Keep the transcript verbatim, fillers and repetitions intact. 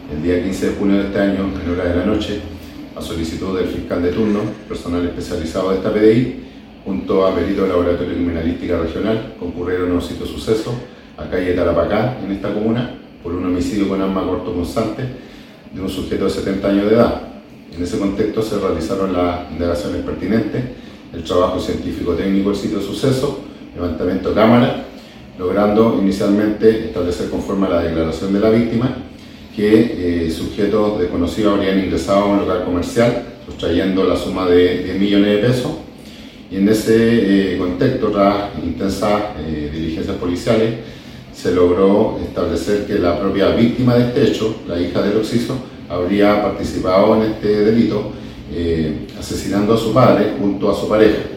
el día quince de junio de este año, en hora de la noche, a solicitud del fiscal de turno, personal especializado de esta P D I, junto a peritos del Laboratorio de Criminalística Regional, concurrieron a un sitio de suceso, a calle Tarapacá, en esta comuna, por un homicidio con arma cortopunzante de un sujeto de setenta años de edad. En ese contexto se realizaron las indagaciones pertinentes, el trabajo científico-técnico del sitio de suceso, levantamiento de cámara, logrando inicialmente establecer conforme a la declaración de la víctima que eh, sujetos desconocidos habrían ingresado a un local comercial sustrayendo la suma de diez millones de pesos, y en ese eh, contexto, tras intensas eh, diligencias policiales, se logró establecer que la propia víctima de este hecho, la hija del occiso, habría participado en este delito, eh, asesinando a su padre junto a su pareja.